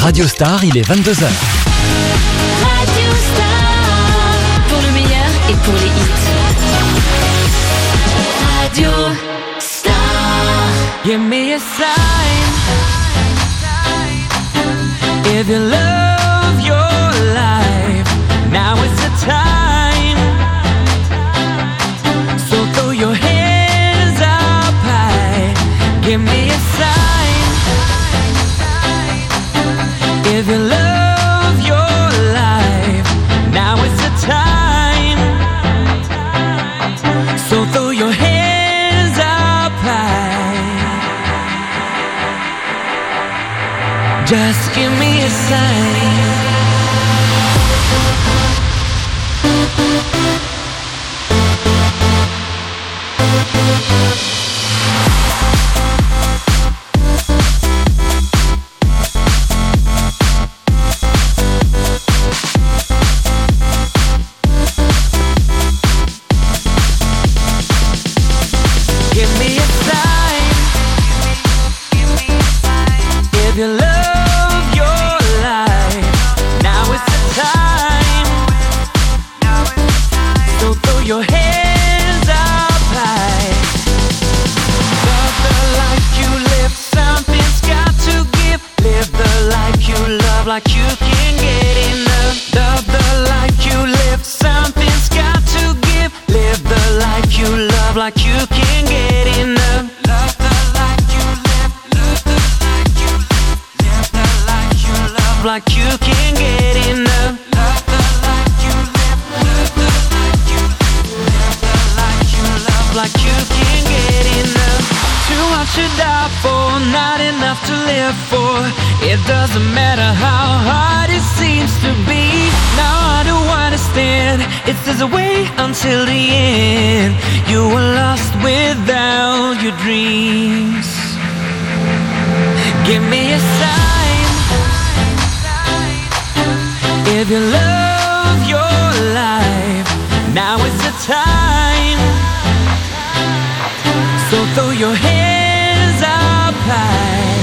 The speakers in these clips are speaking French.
Radio Star, il est 22h. Radio Star, pour le meilleur et pour les hits. Radio Star. Give me a sign if you love your life. Now is the time. So throw your hands up high. Give me a sign if you love your life. Now is the time. So throw your hands up high. Just give me a sign. Give me a sign if you love your life. Now is the time. So throw your hands up high. Love the life you live. Something's got to give. Live the life you love like you can get enough. Love the life you live. Something's got to give. Live the life you love like you can get enough. Love the life you live. Love the life you live. Live the life you love like you can get enough. Love the life you live. Love the life you live. Live the life you love like you can get enough. Too much to die for, not enough to live for. It doesn't matter how hard it seems to be. Now I do understand. It's there's a way until the end. You were lost without your dreams. Give me a sign if you love your life. Now is the time. So throw your hands up high.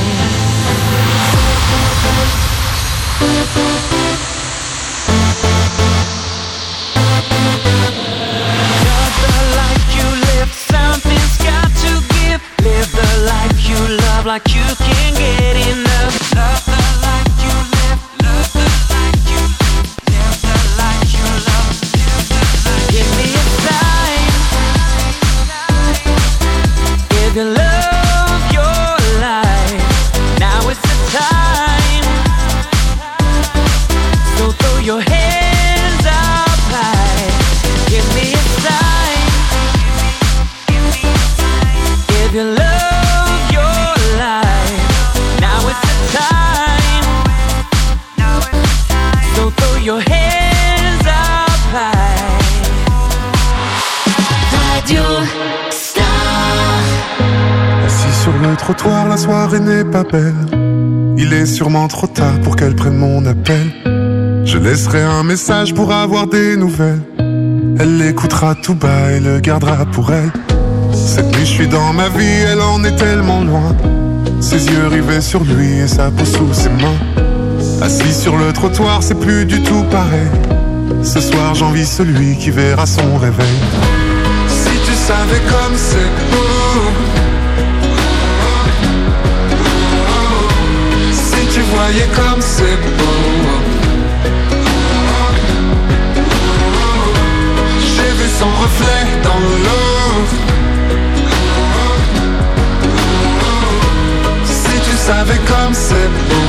Love the life you live. Something's got to give. Live the life you love like you can get enough. Love the life you live. Love the life you live. Live the life you love. Live the life. Give me a sign if you love your life. Now is the time. So throw your hands up high. Give me a sign if you love your life. Now is the time. So throw your hands up high. Radio Star. Assis sur le trottoir, la soirée n'est pas belle. Il est sûrement trop tard pour qu'elle prenne mon appel. Je laisserai un message pour avoir des nouvelles. Elle l'écoutera tout bas et le gardera pour elle. Cette nuit je suis dans ma vie, elle en est tellement loin. Ses yeux rivés sur lui et sa peau sous ses mains. Assis sur le trottoir, c'est plus du tout pareil. Ce soir j'envie celui qui verra son réveil. Si tu savais comme c'est beau, si tu voyais comme c'est beau. J'ai vu son reflet dans l'eau. Si tu savais comme c'est beau.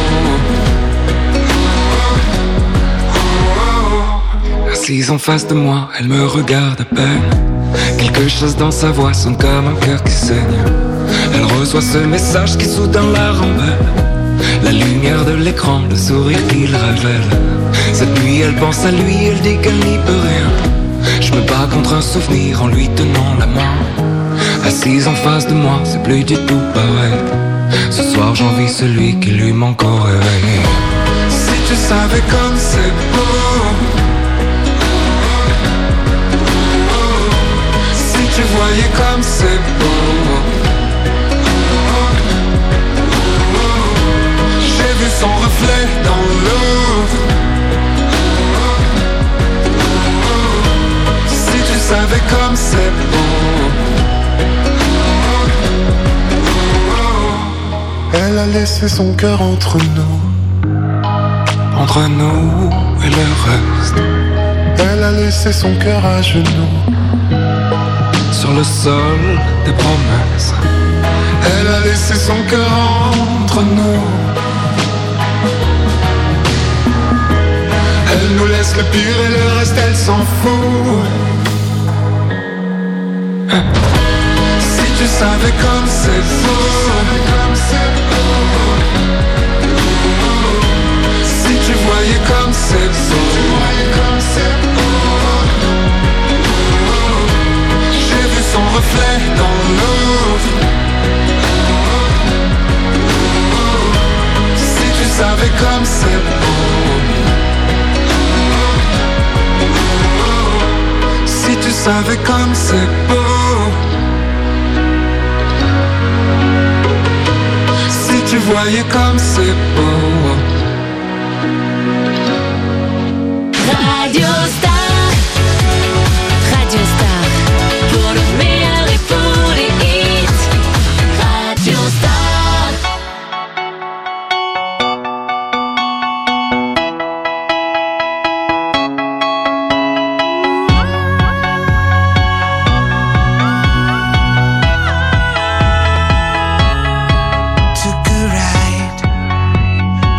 Assise en face de moi, elle me regarde à peine. Quelque chose dans sa voix sonne comme un cœur qui saigne. Elle reçoit ce message qui soudain la rembelle. La lumière de l'écran, le sourire qu'il révèle. Cette nuit elle pense à lui, elle dit qu'elle n'y peut rien. Je me bats contre un souvenir en lui tenant la main. Assise en face de moi, c'est plus du tout pareil. Ce soir j'envie celui qui lui manque au réveil. Si tu savais comme c'est beau. Si tu voyais comme c'est beau. J'ai vu son reflet dans laissé son cœur entre nous et le reste. Elle a laissé son cœur à genoux sur le sol des promesses. Elle a laissé son cœur entre nous. Elle nous laisse le pire et le reste elle s'en fout. Si tu savais comme c'est beau, si tu voyais comme c'est beau, j'ai vu son reflet dans l'eau. Si tu savais comme c'est beau, si tu savais comme c'est beau, si tu voyais comme c'est beau. Radio Star, pour le meilleur et pour les hits. Radio Star. Took a ride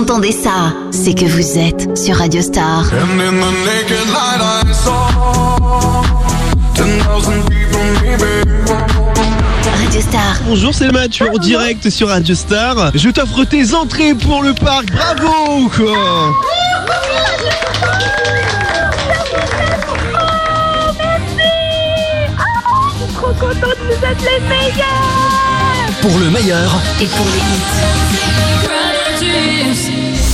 entendez ça, c'est que vous êtes sur Radio Star. And in the naked light I saw 10,000 people maybe. Radio Star. Bonjour, c'est Mathieu en direct sur Radio Star. Je t'offre tes entrées pour le parc. Bravo quoi. Trop contente, vous êtes les meilleurs. Pour le meilleur Et pour les hits.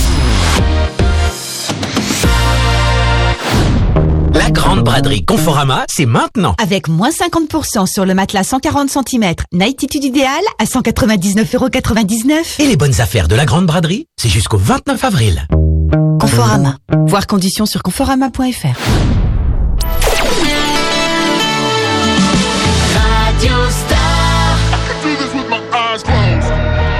La grande braderie Conforama, c'est maintenant. Avec moins 50% sur le matelas 140 cm, Nightitude idéal à 199,99€. Et les bonnes affaires de la grande braderie, c'est jusqu'au 29 avril. Conforama. Voir conditions sur conforama.fr. Radio Star. I could do this with my eyes closed.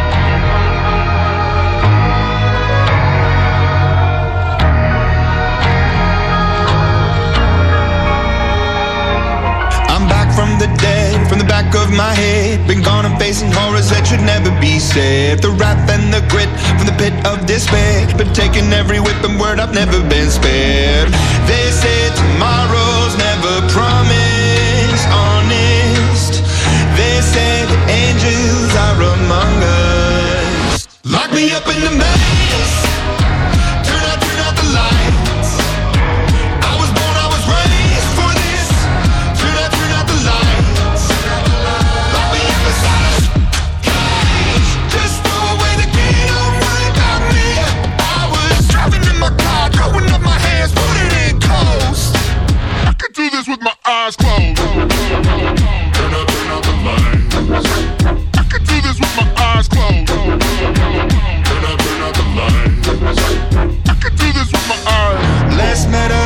I'm back from the dead, from the back of my head. Been gone and facing horrors that should never be said. The wrath and the grit from the pit of despair. Been taking every whip and word, I've never been spared. They say tomorrow's never promised, honest. They say that angels are among us. Lock me up in the maze. Turn out the lights. I was born, I was raised for this. Turn out the lights. Lock me up inside a cage. Just throw away the key, don't worry about me. I was driving in my car, throwing up my hands, put it in coast. I could do this with my eyes closed. Turn out the lights. I could do this with my eyes closed. Turn out the lights. I could do this with my eyes. Less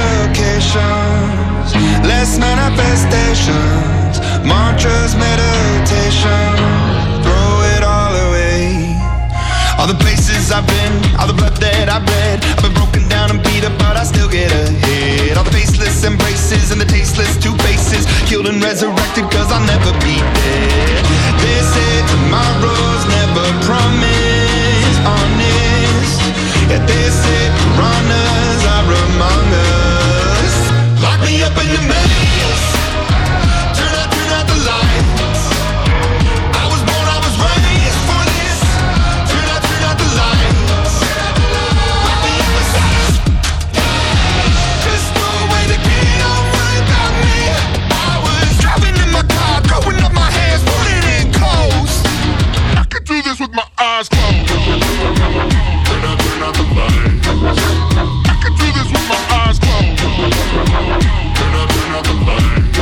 medications, less manifestations, mantras, meditation, throw it all away. All the places I've been, all the blood that I've bled, I've been broken down and beat up, but I still get ahead. All the faceless embraces and the tasteless two faces, killed and resurrected cause I'll never be dead. They say tomorrow's never promised, honest. Yet they say piranhas are among us. Lock me up in the maze. Turn out the lights. I was born, I was raised for this. Turn out the lights. Lock me up inside a cage. Just throw away the key, don't worry about me. I was driving in my car, throwing up my hands, put it in coast. I could do this with my eyes closed. Turn out the lights. I could do this with my eyes closed. Turn out the lights.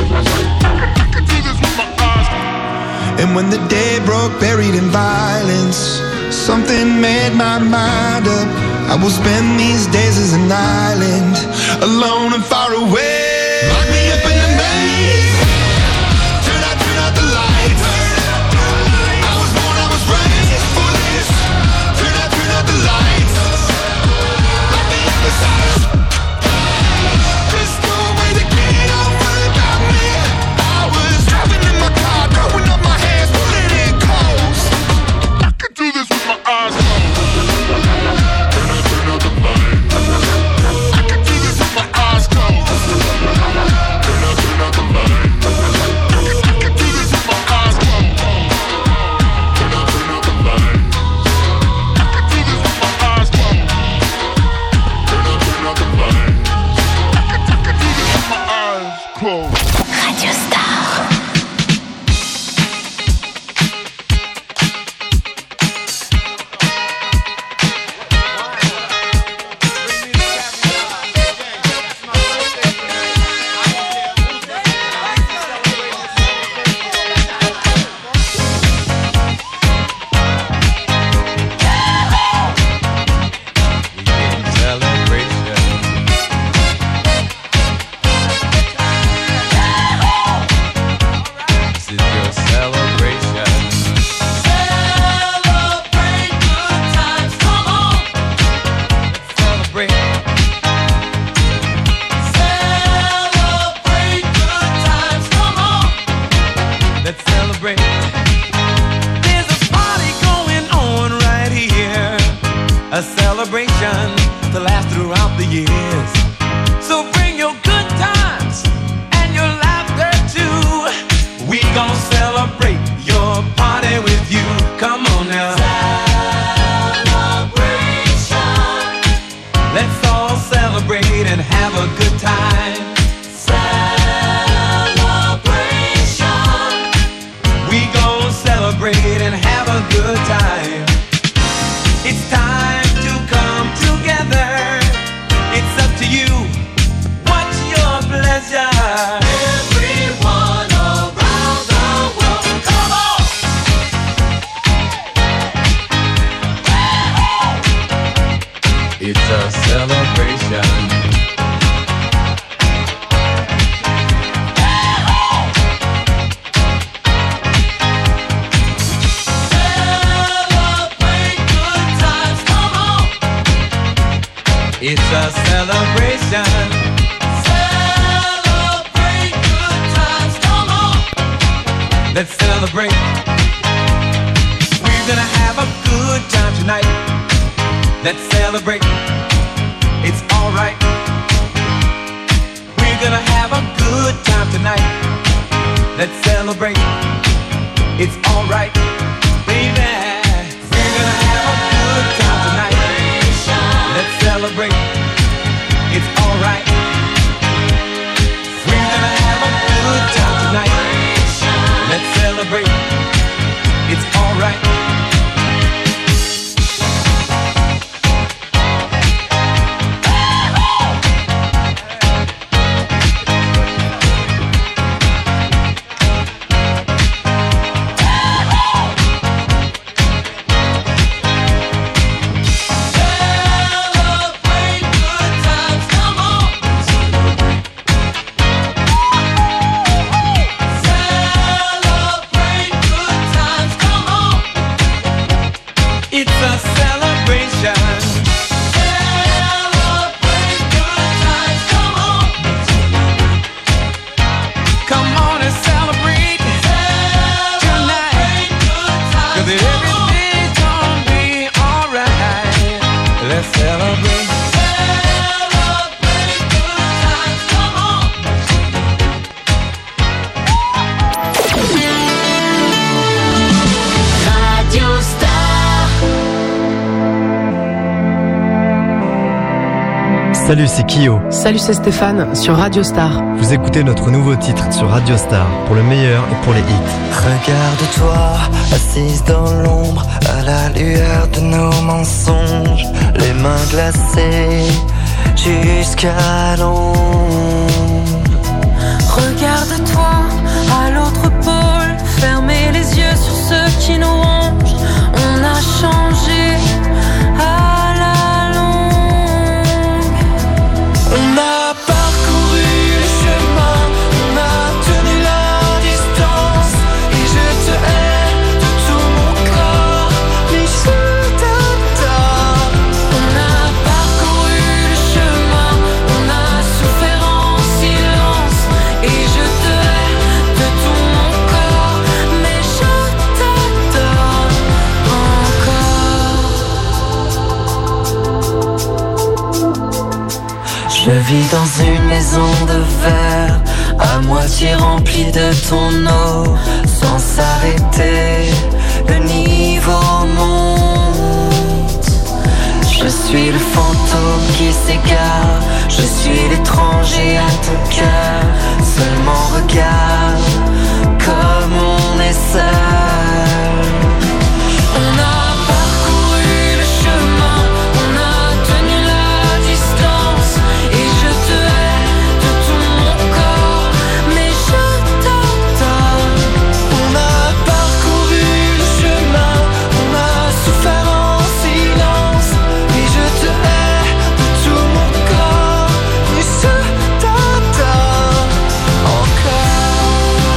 I could do this with my eyes closed. And when the day broke, buried in violence, something made my mind up. I will spend these days as an island, alone and far away. Lock me up in the maze. Turn out the lights. I was born, I was raised for this. Turn out the lights. Lock me up inside a cage. Just throw away the key, don't worry about me. I was driving in my car, throwing up my hands, put it in coast. I could do this with my eyes closed. Turn out the lights. I could do this with my eyes closed. Turn out the lights. I could do this with my eyes closed. Turn out the lights. I could do this with my eyes closed. Turn out the lights. I could do this with my eyes closed. Radio Star. A celebration. It's a celebration. Celebrate good times, come on. Let's celebrate. We're gonna have a good time tonight. Let's celebrate. It's alright. We're gonna have a good time tonight. Let's celebrate. It's alright, baby. We're gonna have a good time tonight. Let's celebrate. It's alright. We're gonna have a good time tonight. Let's celebrate. It's alright. Salut, c'est Kyo. Salut, c'est Stéphane sur Radio Star. Vous écoutez notre nouveau titre sur Radio Star pour le meilleur et pour les hits. Regarde-toi, assise dans l'ombre, à la lueur de nos mensonges, les mains glacées jusqu'à l'ombre. Regarde-toi, à l'autre pôle, fermez les yeux sur ceux qui nous rongent. On a changé à la longue. On a parcouru le chemin, on a tenu la distance. Et je te hais de tout mon corps, mais je t'adore. On a parcouru le chemin, on a souffert en silence. Et je te hais de tout mon corps, mais je t'adore encore. Je vis dans une maison de verre, à moitié remplie de ton eau. Sans s'arrêter, le niveau monte. Je suis le fantôme qui s'égare, je suis l'étranger à ton cœur. Seulement regarde comme on est seul. On a parcouru le chemin, on a tenu la distance. Et je te hais de tout mon corps, mais je t'adore. On a parcouru le chemin, on a souffert en silence. Et je te hais de tout mon corps, mais je t'adore encore.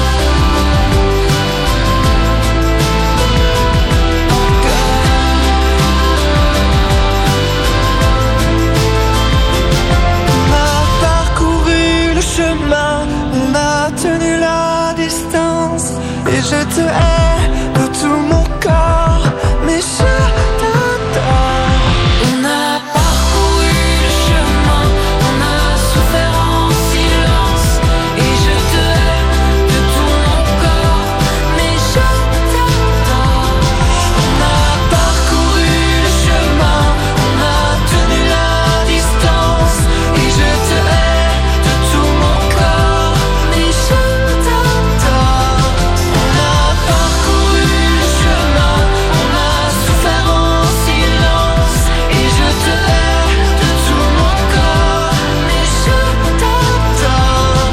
On a parcouru le chemin, on a tenu la distance. Et je te hais de tout mon corps, mais je t'adore. On a parcouru le chemin, on a souffert en silence. Et je te hais de tout mon corps, mais je t'adore. On a parcouru le chemin, on a tenu la distance. Et je te hais de tout mon corps, mais je t'adore. On a parcouru le chemin, on a souffert en silence. Et je te hais de tout mon corps, mais je t'adore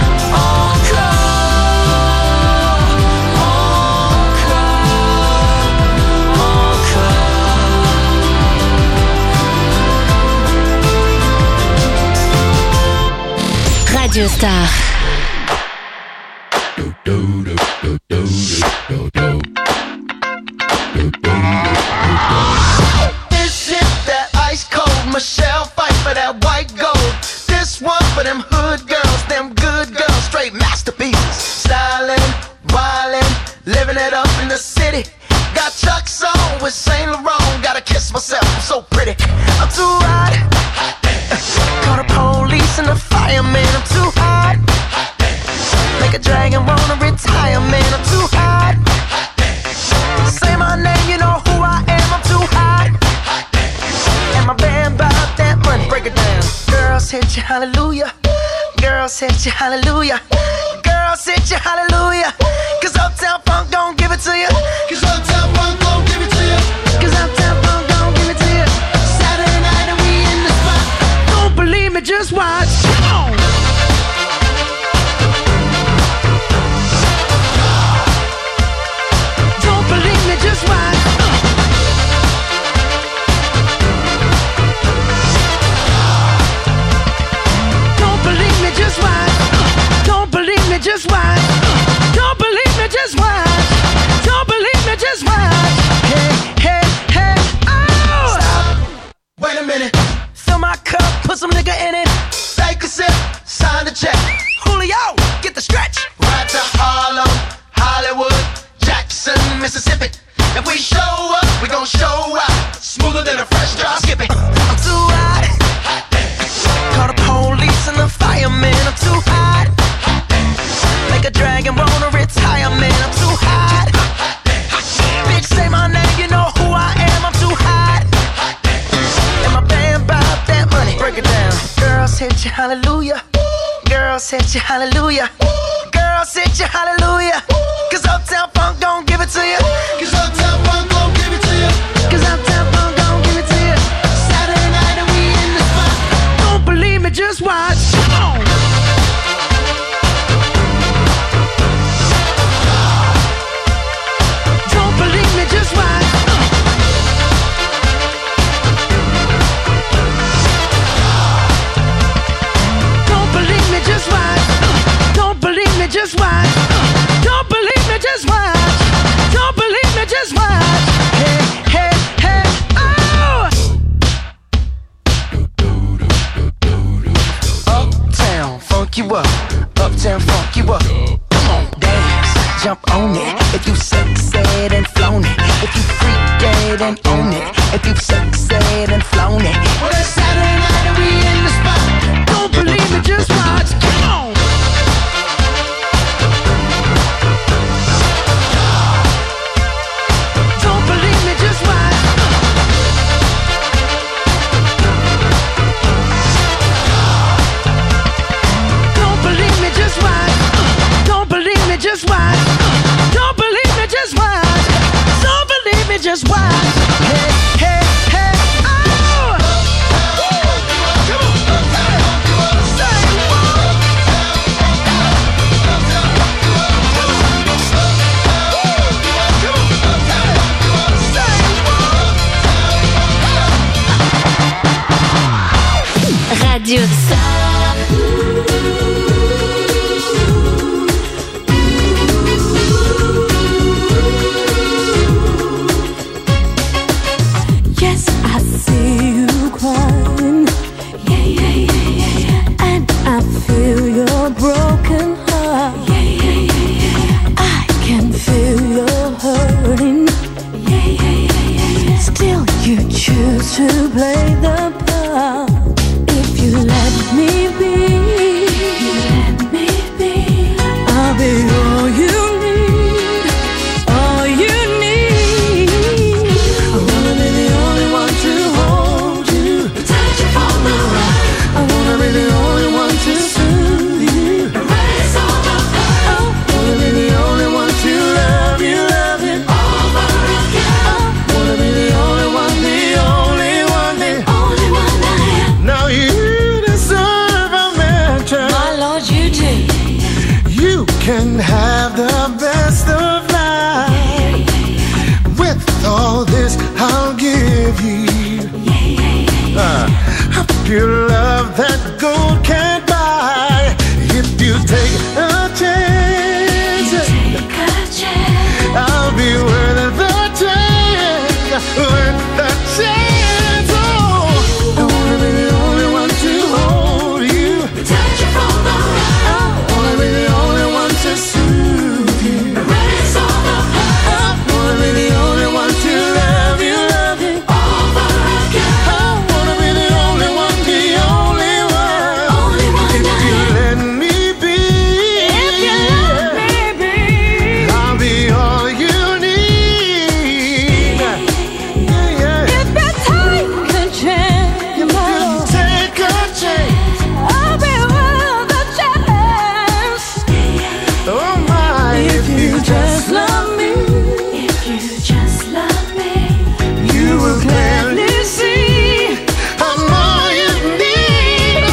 Radio Star. This is that ice cold Michelle fight for that white. Stylin', wildin', living it up in the city. Got Chuck's on with Saint Laurent. Gotta kiss myself, I'm so pretty. I'm too hot. Call the police and the fireman. I'm too hot. Make a dragon wanna retire, man. I'm too hot. Say my name, you know who I am. I'm too hot. And my band bought that money. Break it down. Girls hit you, hallelujah. Girls hit you, hallelujah. Girls hit you, hallelujah. Cause Uptown Funk don't give it to you. Cause Uptown Funk don't give it to you. Cause Uptown Funk don't give it to you. Saturday night and we in the spot. Don't believe me, just watch. Come on. Don't believe me, just watch. Don't believe me, just watch. Don't believe me, just watch. Don't believe me, just watch. Don't believe me, just watch. Hey, hey, hey, oh! Stop. Wait a minute. Fill my cup, put some nigga in it. Take a sip, sign the check. Julio, get the stretch. Right to Harlem, Hollywood, Jackson, Mississippi. If we show up, we gon' show out. Smoother than a fresh drop. Skip it. I'm too hot. Call the police and the fireman. I'm too hot. Make a dragon wanna retire, man. I'm too hot. Bitch, say my name, you know who I am. I'm too hot. And my band bought that money. Break it down. Girls hit you, hallelujah. Girls hit you, hallelujah. Girls hit you, hallelujah. Cause Uptown Funk don't give it to you. Cause Uptown Funk don't give it to you. Cause Uptown Funk don't give it to you. Saturday night and we in the spot. Don't believe me, just watch. Come on. Don't believe me, just watch. Don't believe me, just watch. Don't believe me, just watch. Don't believe me, just watch. Don't believe me, just watch. Hey, hey, hey, oh! Uptown, funk you up. Uptown, funk you up. Come on, dance, jump on it. If you sexed and flown it. If you freaked and own it. If you sexed and flown it. Well, it's Saturday night and we in the spot. Don't believe me, just watch. Come on. Don't believe me, just watch. Don't believe me, just watch. Don't believe me, just watch. Don't believe me, just watch. Don't believe me, just watch. Hey, hey, hey, oh! Radio Star. Yes, I see you crying. Yeah, yeah, yeah, yeah, yeah. And I feel your broken heart. Yeah, yeah, yeah, yeah, yeah. I can feel your hurting. Yeah, yeah, yeah, yeah, yeah. Still, you choose to play the part. If you let me be, I'll be all you need, all you need. I wanna be the only one to hold you, touch you from the right. I wanna be the only one to soothe you, erase all the pain. I wanna be the only one to love you over again. I wanna be the only one, the only one, the only one I am. Now you deserve a mansion, my Lord, you do. You can have the best of life. With all this I'll give you a pure love that gold can't buy. If you take a chance, I'll be worth the chance, worth the chance. Oh, I wanna be the only one to hold you, touch you from the right. I wanna be the only one to see if you just love me, If you just love me, you will gladly see how more you need.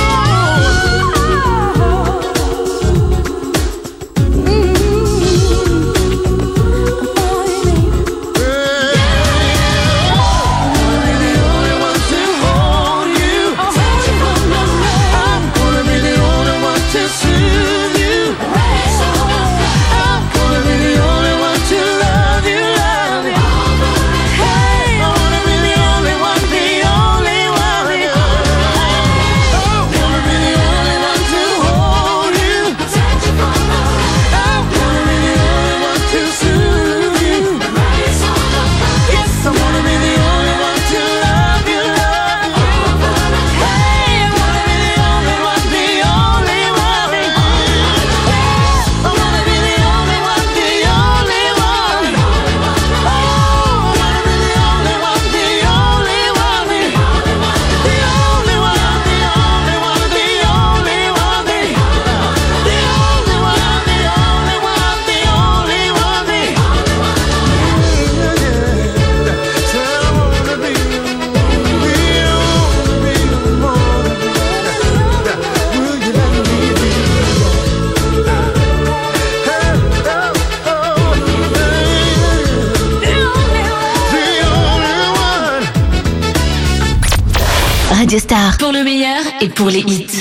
Radio Star. pour le meilleur et pour les hits.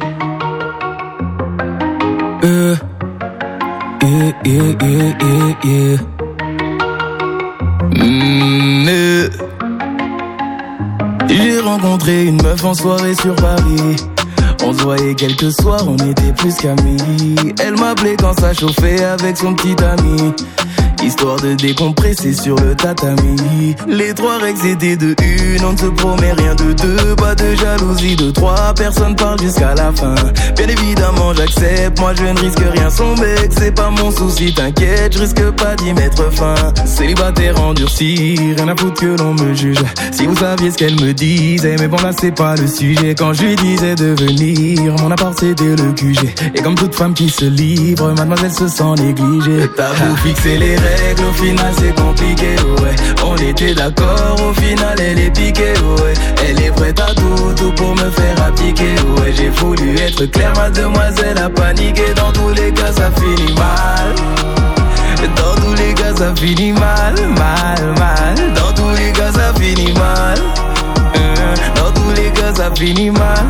J'ai rencontré une meuf en soirée sur Paris. On se voyait quelques soirs, on était plus qu'amis. Elle m'appelait quand ça chauffait avec son petit ami, histoire de décompresser sur le tatami. Les 3 règles étaient de 1, on ne se promet rien de 2. Pas de jalousie de 3, personne parle jusqu'à la fin. Bien évidemment j'accepte, moi je ne risque rien. Son mec c'est pas mon souci, t'inquiète, je risque pas d'y mettre fin. Célibataire endurci, rien à foutre que l'on me juge. Si vous saviez ce qu'elle me disait, mais bon là c'est pas le sujet. Quand je lui disais de venir, mon appart c'était le QG. Et comme toute femme qui se livre, mademoiselle se sent négligée. T'as beau fixer les règles, au final c'est compliqué, ouais. On était d'accord, au final elle est piquée, ouais. Elle est prête à tout pour me faire appliquer, ouais. J'ai voulu être clair, mademoiselle a paniqué. Dans tous les cas ça finit mal. Dans tous les cas ça finit mal, mal. Dans tous les cas ça finit mal. Dans tous les cas ça finit mal.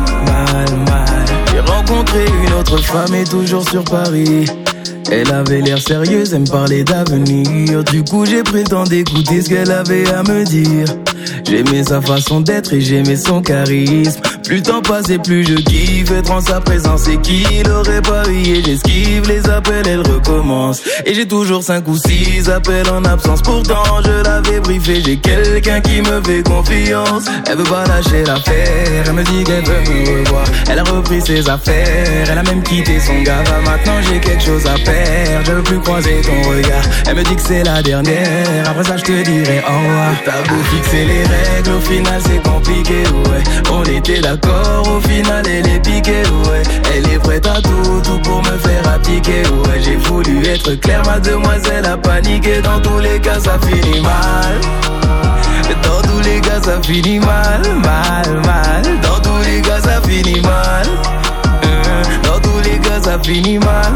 J'ai rencontré une autre femme et toujours sur Paris. Elle avait l'air sérieuse, elle me parlait d'avenir. Du coup j'ai prétendu écouter ce qu'elle avait à me dire. J'aimais sa façon d'être et j'aimais son charisme. Plus le temps passe et plus je kiffe être en sa présence. Et qu'il aurait parié, j'esquive les appels, elle recommence. Et j'ai toujours 5 ou 6 appels en absence. Pourtant je l'avais briefé, j'ai quelqu'un qui me fait confiance. Elle veut pas lâcher l'affaire, elle me dit qu'elle veut me revoir. Elle a repris ses affaires, elle a même quitté son gars. Maintenant j'ai quelque chose à faire, je veux plus croiser ton regard. Elle me dit que c'est la dernière, après ça je te dirai au revoir. T'as beau fixer les règles, au final c'est compliqué, ouais. On était d'accord, au final elle est piquée, ouais. Elle est prête à tout pour me faire appliquer, ouais. J'ai voulu être clair, mademoiselle a paniqué. Dans tous les cas ça finit mal. Dans tous les cas ça finit mal. Dans tous les cas ça finit mal. Dans tous les cas ça finit mal.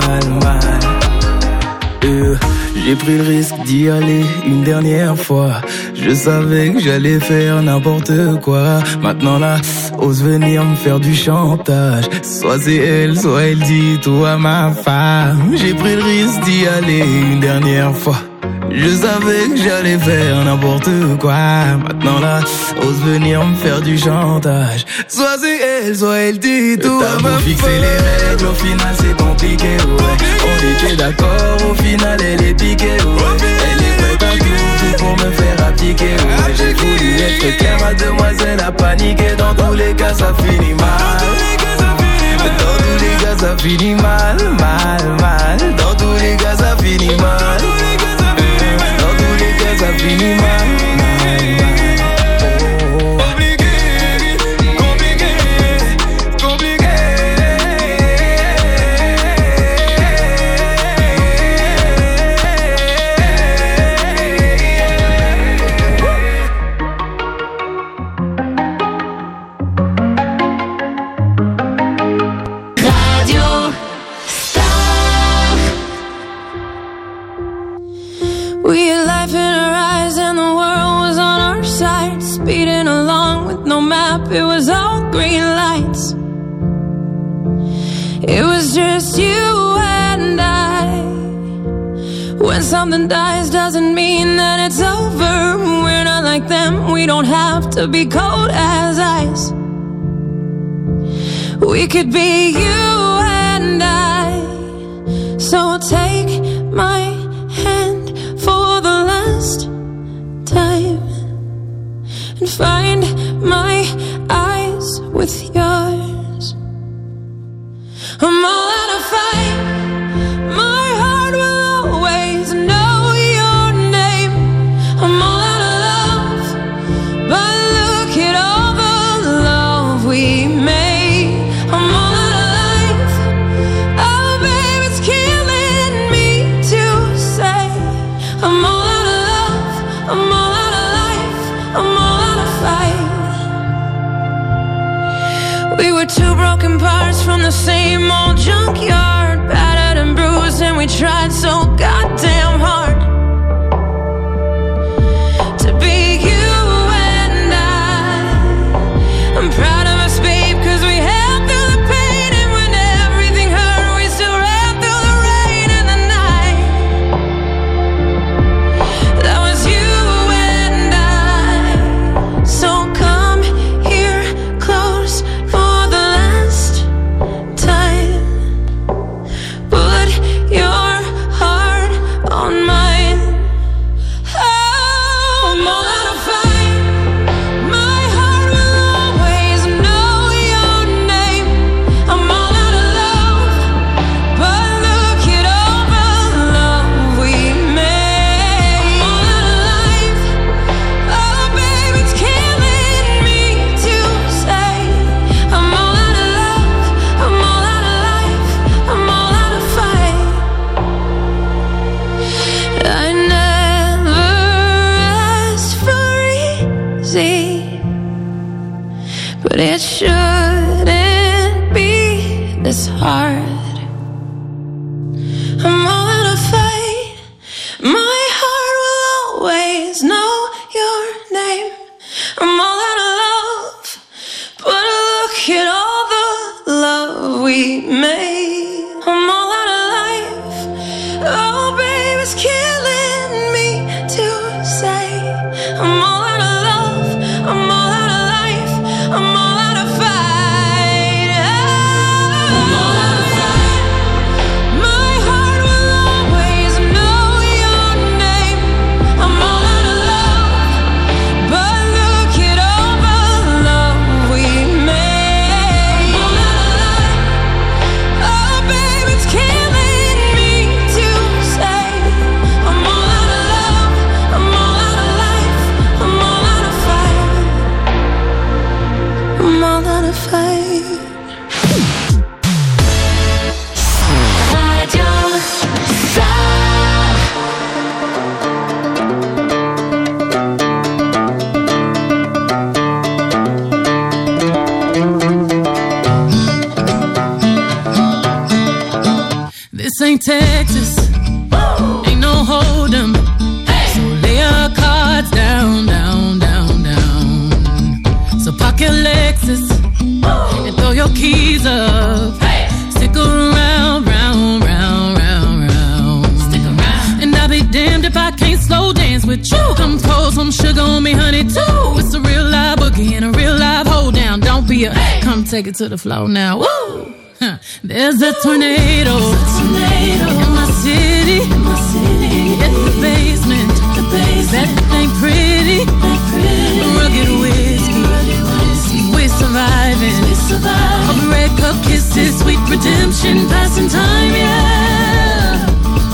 J'ai pris le risque d'y aller une dernière fois. Je savais que j'allais faire n'importe quoi. Maintenant là, ose venir me faire du chantage. Soit c'est elle, soit elle dit tout à ma femme. J'ai pris le risque d'y aller une dernière fois. Je savais que j'allais faire n'importe quoi. Maintenant là, ose venir me faire du chantage. Soit c'est elle, soit elle dit tout à ma femme. Fixer les règles, au final c'est compliqué, ouais. On était d'accord, au final elle est piquée, ouais. Elle est prête à tout pour me faire appliquer, ouais. J'ai voulu être clair, mademoiselle a paniqué. Dans tous les cas ça finit mal. Dans tous les cas ça finit mal. Dans tous les cas ça finit mal. Ça finit mal. We had life in our eyes and the world was on our side, speeding along with no map, it was all green lights. It was just you and I. When something dies doesn't mean that it's over. We're not like them, we don't have to be cold as ice. We could be you and I. So take my hand for the last time and find my eyes with yours. I'm all out of fight. My heart will always know your name. I'm all out of love, but look at all the love we made. I'm all out of life. Oh, babe, it's killing me to say. I'm all out of love. I'm all out of life. I'm all out of fight. We were two broken parts from the same old junkyard, battered and bruised, and we tried so goddamn hard to be you and I'm proud of us, babe, cause we held through the pain, and when everything hurt, we still ran through the rain and the night. That was you and I. So come here close for the last time. Put your heart on mine. Oh, I'm all out of fight. My heart will always know your name. I'm all out of love, but look at all the love we made. I'm all out of life. Oh, babe, it's killing me to say. I'm all out of love. I'm all out of life. I'm all out of fight. I never asked for easy, but it shouldn't be this hard. I'm all out of fight. My heart will always know your name. I'm all out of love, but look at all the love we made. I'm all out of life. Oh, babe, it's killing me to say. I'm all out of love. I'm all out of life. I'm all out of fight. I'm all out of fight. My heart will always know your name. I'm all out of love, but look at all the love we made. I'm all out of life. Oh, babe, it's killing me to say. I'm all out of love. I'm all out of life. I'm all out of fight. I'm all out of fight. Radio Star. This ain't Texas, ain't no hold'em. So lay your cards down, down, down, down. So park your Lexus and throw your keys up. Stick around, round, round, round, round. Stick around. And I'll be damned if I can't slow dance with you. Come pour some sugar on me, honey, too. It's a real live boogie and a real live hold down. Don't be a come take it to the floor now. Woo! Huh. There's a tornado in my city. Hit the basement. That ain't pretty. Rugged whiskey. We're surviving. All the red cup kisses, sweet redemption, passing time, yeah.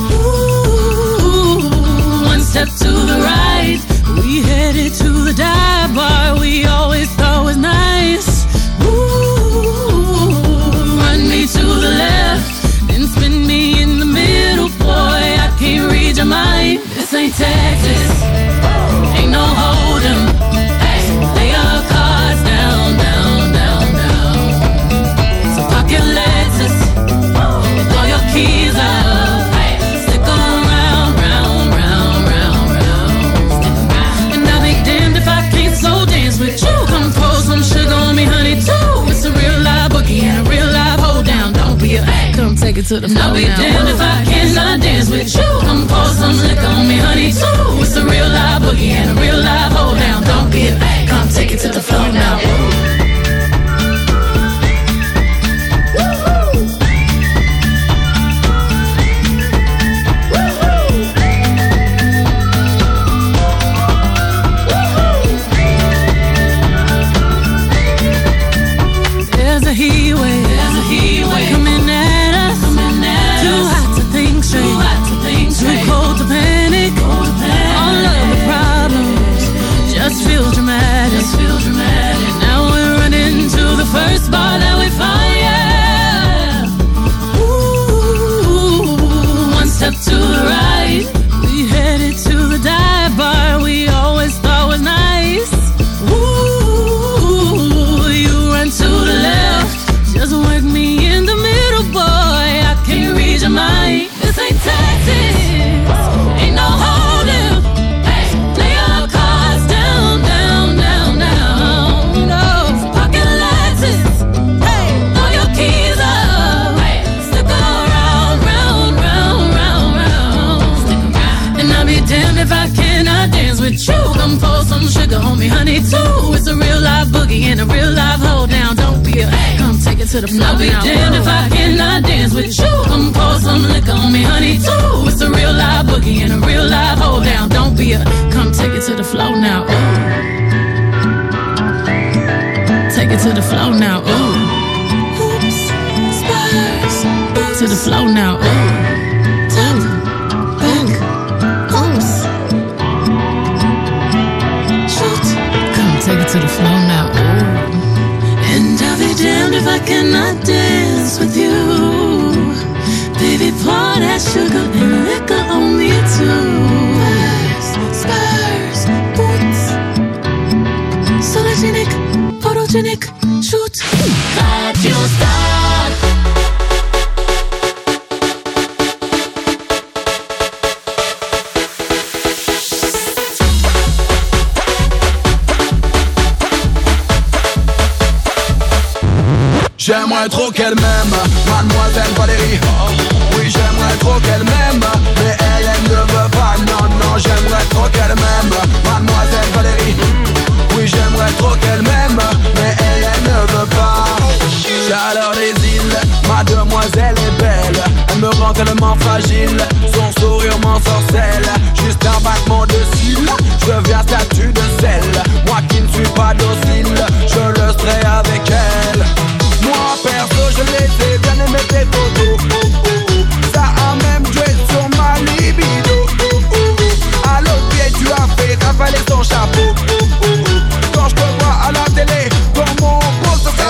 Ooh, one step to the right, we headed to the dive bar we always thought was nice. Ooh, run me to the left, then spin me in the middle, boy, I can't read your mind. This ain't Texas, ain't no hold'em. Lay your cards down, down, down, down. So park your Lexus and throw your keys up. Stick around, round, round, round. take it to the floor. I'll be damned if I cannot dance with you. Come pour some liquor on me, honey, too. It's a real live boogie and a real live hold down. Don't be a babe, come take it to the floor now. There's a heat wave coming at us. Too hot to think straight, too cold to panic. All of the problems just feel dramatic. Now we're running to the first bar that we find. Yeah. Ooh, one step to the right, we headed to the dive bar we always thought was nice. Ooh, you run to the left, just work me in the middle, boy. I can't read your mind. This ain't Texas, ain't no hold'em. Hey, lay your cards down, down, down, down. No pocket Lexus. Hey, throw your keys up. Hey, stick around, round, round, round, round. Stick around. And I'll be damned if I cannot dance with you. Come pour some sugar on me, honey, too. It's a real live boogie and a real live hold down. Don't be a come take it to the floor. I'll be damned if I cannot dance with you. Come pour some liquor on me, honey, too. It's a real live boogie and a real live hold down. Don't be a come take it to the floor now. Ooh. Take it to the floor now. Ooh. Oops, spurs. To the floor now. Ooh. Top, back, oops. Shoot. Come take it to the floor now. Ooh. And I'll be damned if I cannot dance with you. Baby, pour that sugar and liquor on me too. Spurs, boots. Sologenic, photogenic, shoot. Radio Star. J'aimerais trop qu'elle m'aime, mademoiselle Valérie. Oui, j'aimerais trop qu'elle m'aime, mais elle ne veut pas. Non, non, j'aimerais trop qu'elle m'aime, mademoiselle Valérie. Oui, j'aimerais trop qu'elle m'aime, mais elle ne veut pas. Chaleur des îles, ma demoiselle est belle. Elle me rend tellement fragile, son sourire m'ensorcelle. Juste un battement de cils, je deviens statue de sel. Moi qui ne suis pas docile, je le serai avec elle. Moi perso je les ai bien aimé tes photos. Ça a même joué sur ma libido. À l'autre pied tu as fait rafaler son chapeau. Quand je te vois à la télé, dans mon poste ça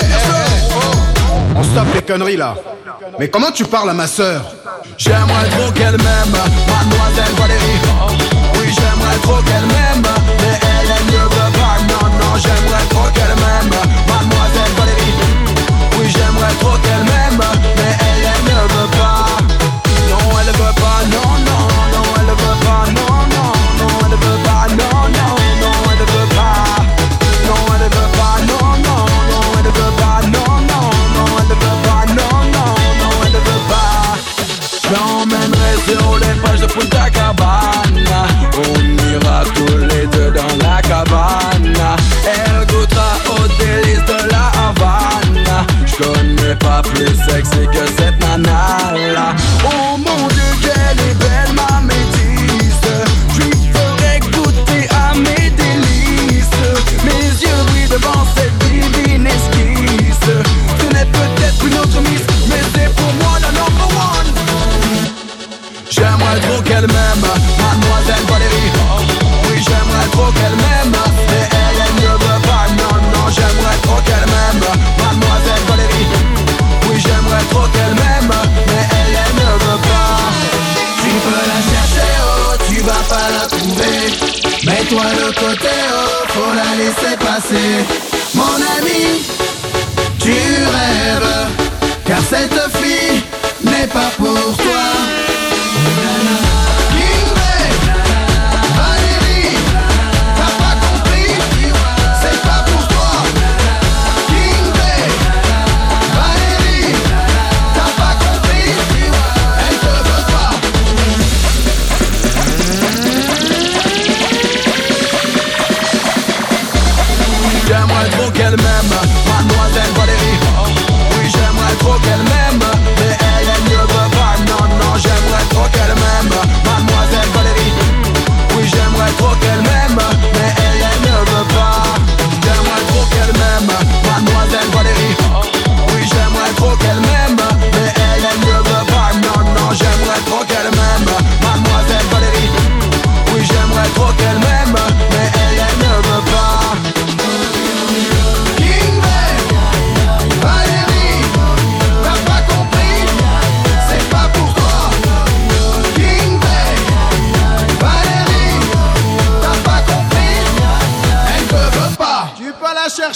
On stoppe les conneries là. Mais comment tu parles à ma sœur? J'aimerais trop qu'elle m'aime, mademoiselle Valérie. Oui j'aimerais trop qu'elle m'aime, mais elle ne veut pas. Non, non, j'aimerais trop qu'elle m'aime, mademoiselle Valérie. Oui j'aimerais trop qu'elle m'aime, mais elle ne veut pas. Non elle veut pas, non, non, non elle veut pas. Non, non, non elle veut pas. Non, non, non elle veut pas. Non elle veut pas, non, non, non elle veut pas. Non, non, non elle veut pas. Non, non, non elle veut pas. Je l'emmènerai sur les plages de Punta Cabana. On ira tous les deux dans la cabane. Elle goûtera aux délices de la Havana. Je connais pas plus sexy que cette nana là. Oh mon Dieu qu'elle est belle ma métisse. Je lui ferai goûter à mes délices. Mes yeux brillent devant cette divine esquisse. Ce n'est peut-être une autre miss, mais c'est pour moi la number one. J'aimerais trop qu'elle m'aime, mademoiselle Valérie. Oui j'aimerais trop qu'elle m'aime, mais elle ne veut pas. Non, non j'aimerais trop qu'elle m'aime, mademoiselle Valérie. Oui j'aimerais trop qu'elle m'aime, mais elle ne veut pas. Tu peux la chercher oh, tu vas pas la trouver. Mets-toi de côté oh, faut la laisser passer. Mon ami, tu rêves, car cette fille n'est pas pour toi.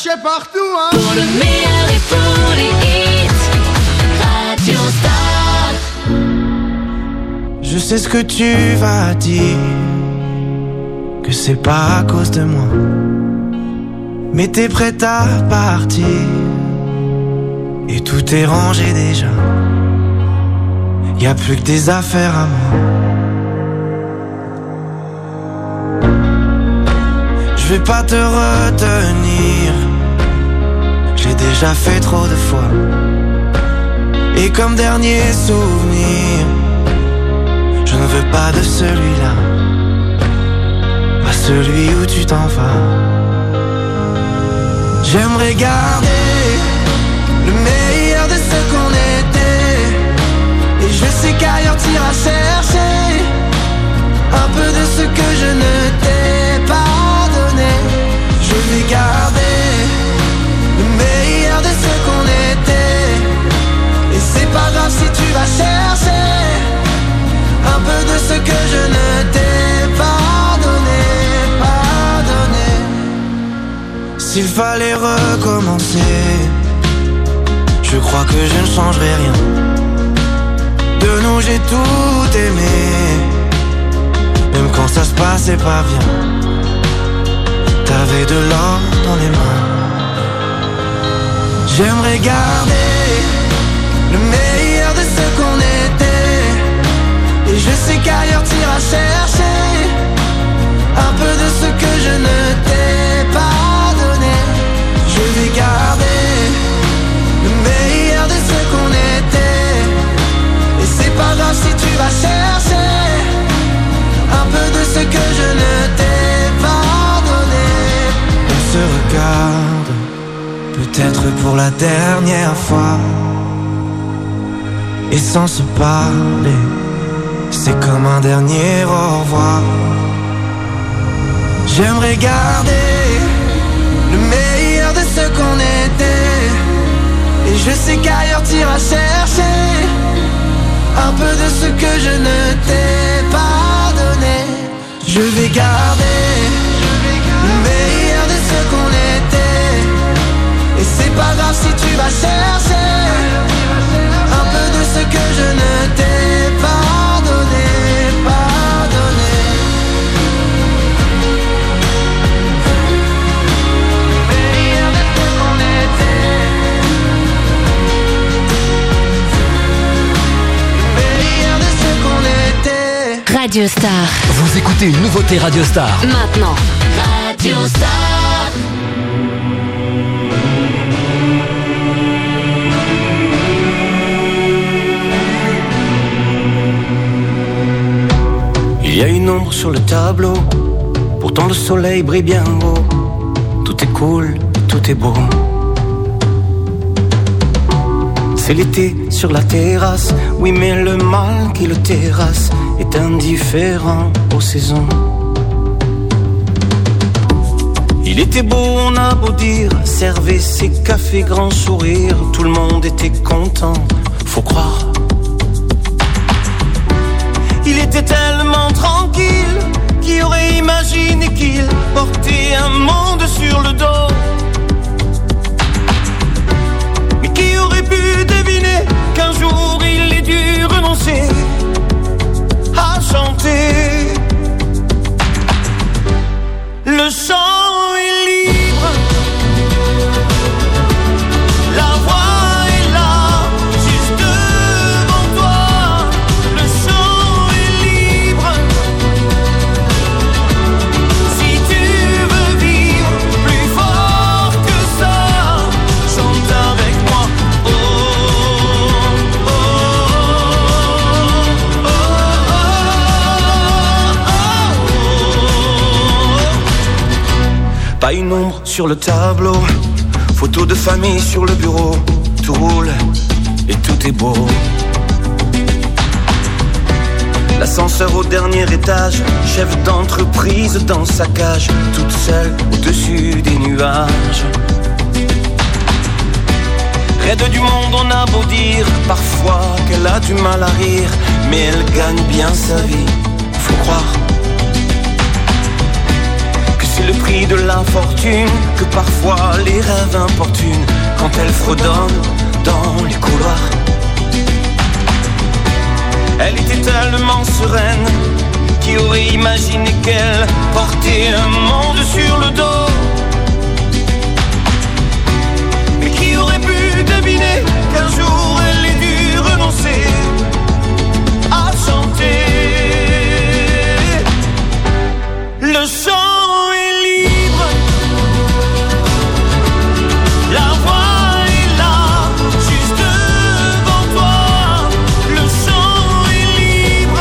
chercher partout, hein. Pour le meilleur et pour les hits, Radio Star. Je sais ce que tu vas dire, que c'est pas à cause de moi, mais t'es prête à partir et tout est rangé déjà. Y'a plus que des affaires à moi. Je vais pas te retenir, j'ai déjà fait trop de fois. Et comme dernier souvenir, je ne veux pas de celui-là, pas celui où tu t'en vas. J'aimerais garder le meilleur de ce qu'on était, et je sais qu'ailleurs t'iras chercher un peu de ce que je ne t'ai pas donné. Je vais garder le meilleur de ce qu'on était, et c'est pas grave si tu vas chercher un peu de ce que je ne t'ai pas donné, pas donné. S'il fallait recommencer, je crois que je ne changerai rien. De nous j'ai tout aimé, même quand ça se passait pas bien. T'avais de l'or dans les mains. J'aimerais garder le meilleur de ce qu'on était, et je sais qu'ailleurs t'iras chercher un peu de ce que je ne t'ai pas donné. Je vais garder le meilleur de ce qu'on était, et c'est pas grave si tu vas chercher un peu de ce que je ne t'ai pas donné. On se regarde, peut-être pour la dernière fois, et sans se parler, c'est comme un dernier au revoir. J'aimerais garder le meilleur de ce qu'on était, et je sais qu'ailleurs t'iras chercher un peu de ce que je ne t'ai pas donné. Je vais garder le meilleur de ce qu'on était, et c'est pas grave si tu vas chercher un peu de ce que je ne t'ai pas donné, pas donné. Le meilleur de ce qu'on était, le meilleur de ce qu'on était. Radio Star. Vous écoutez une nouveauté Radio Star. Maintenant. Radio Star. Il y a une ombre sur le tableau, pourtant le soleil brille bien haut. Tout est cool, tout est beau. C'est l'été sur la terrasse, oui mais le mal qui le terrasse est indifférent aux saisons. Il était beau, on a beau dire, servait ses cafés grand sourire, tout le monde était content, faut croire. Il était tellement tranquille, qui aurait imaginé qu'il portait un monde sur le dos. Mais qui aurait pu deviner qu'un jour il ait dû renoncer à chanter. Le chant est libre, la voix est là, juste devant toi. Le chant est libre, si tu veux vivre plus fort que ça, chante avec moi. Oh, oh, oh, oh, oh. Pas une ombre sur le tableau, photo de famille sur le bureau. Tout roule et tout est beau. L'ascenseur au dernier étage, chef d'entreprise dans sa cage, toute seule au-dessus des nuages. Raide du monde, on a beau dire parfois qu'elle a du mal à rire, mais elle gagne bien sa vie, faut croire. C'est le prix de la l'infortune, que parfois les rêves importunent quand elle fredonne dans les couloirs. Elle était tellement sereine, qui aurait imaginé qu'elle portait un monde sur le dos? Mais qui aurait pu deviner qu'un jour elle ait dû renoncer à chanter? Le chant est libre, la voix est là, juste devant toi. Le chant est libre,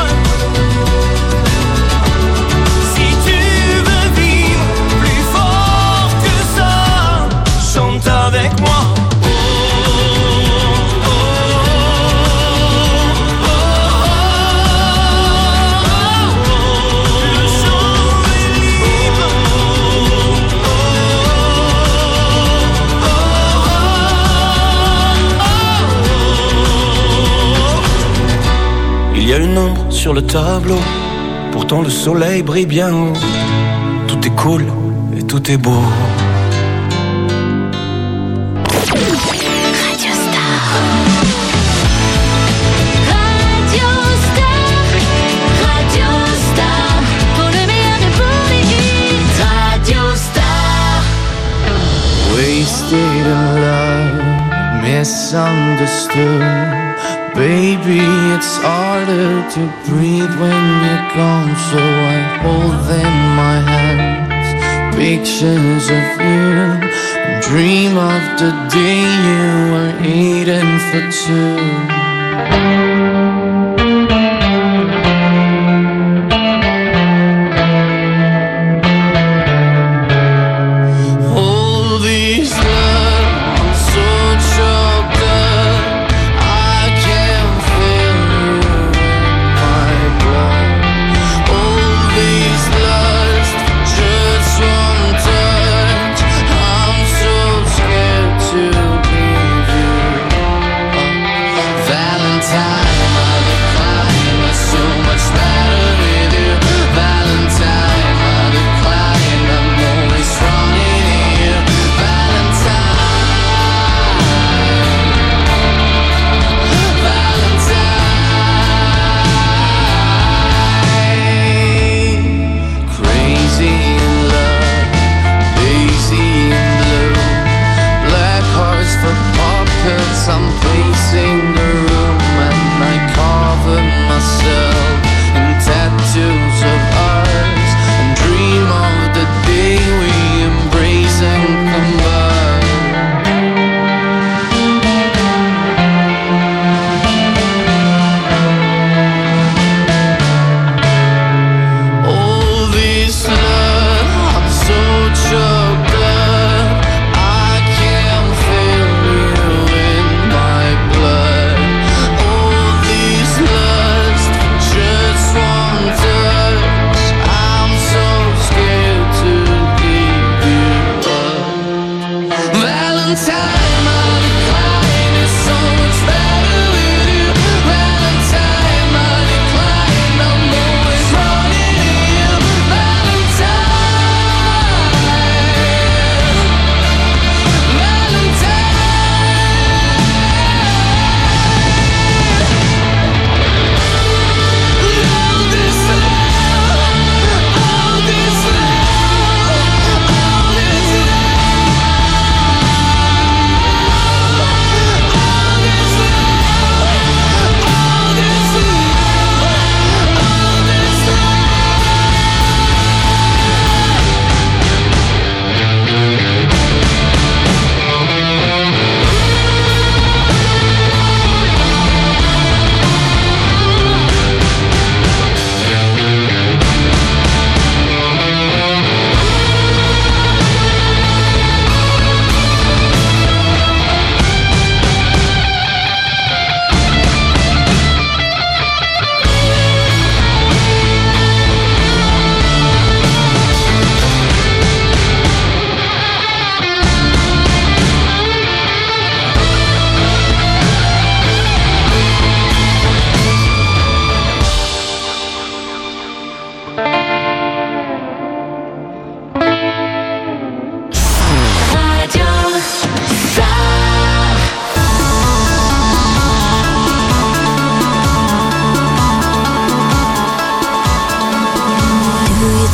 si tu veux vivre plus fort que ça, chante avec moi. Il y a une ombre sur le tableau, pourtant le soleil brille bien haut. Tout est cool et tout est beau. Radio Star. Radio Star. Radio Star. Pour le meilleur et pour les hits. Radio Star. Wasted in love, misunderstood. Baby, it's harder to breathe when you're gone, so I hold in my hands pictures of you and dream of the day you were eating for two.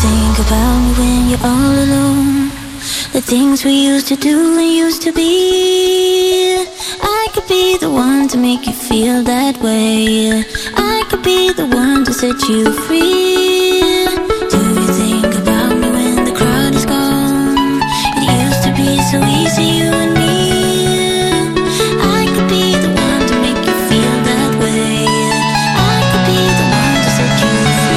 think about me when you're all alone? The things we used to do and used to be. I could be the one to make you feel that way. I could be the one to set you free. Do you think about me when the crowd is gone? It used to be so easy, you and me. I could be the one to make you feel that way. I could be the one to set you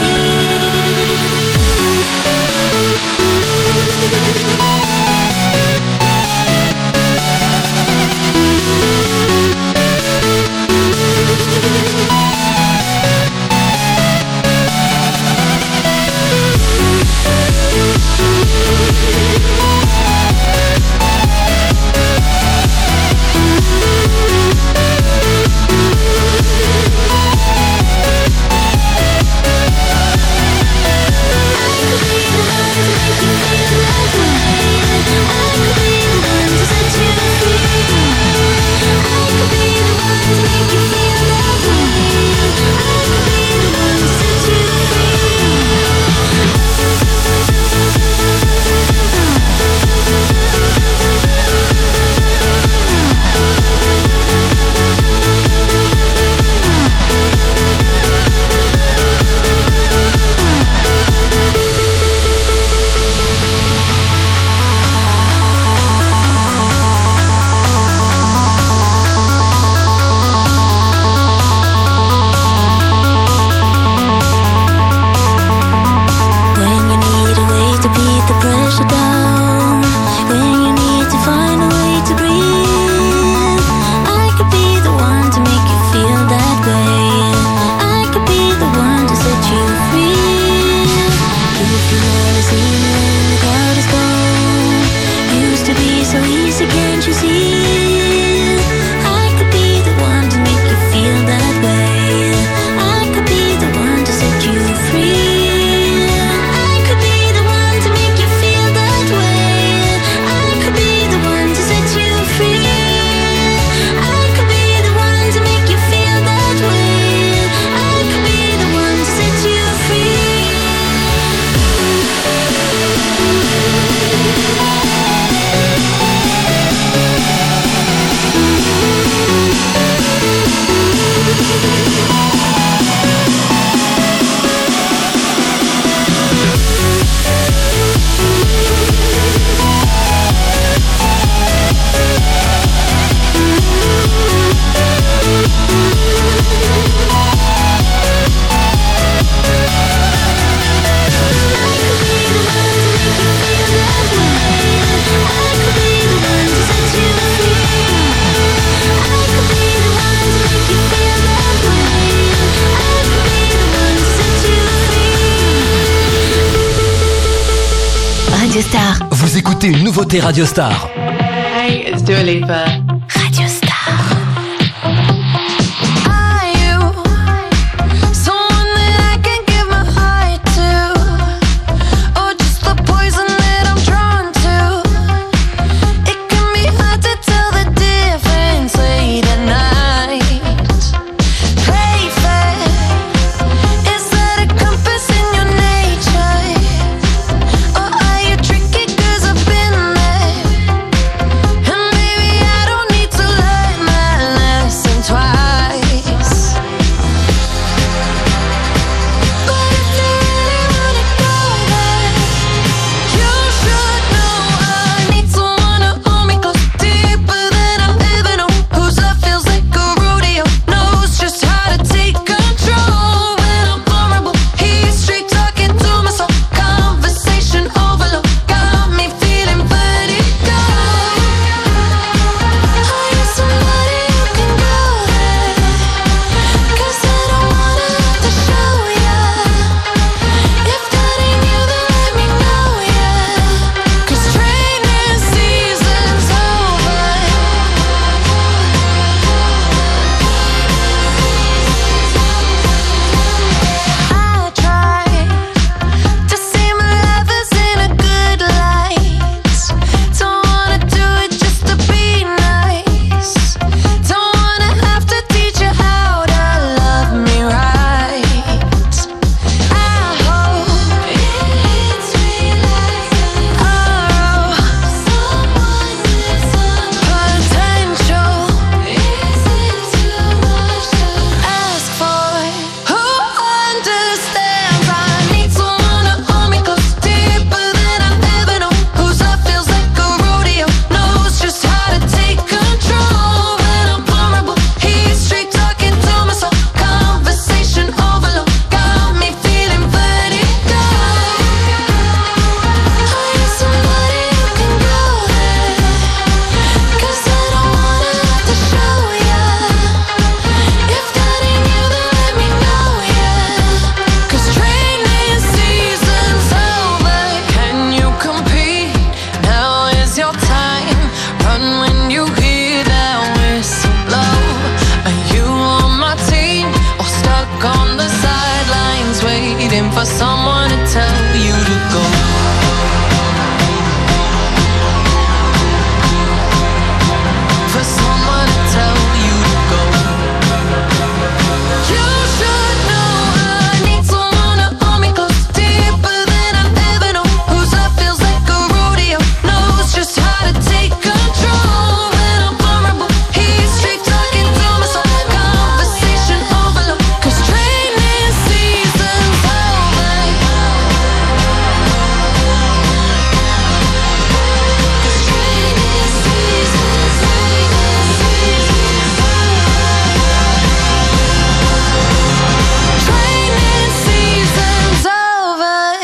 Radio Star. Vous écoutez une nouveauté Radio Star. Hey, it's Dua Lipa. Radio Star. I don't someone to tell you to go.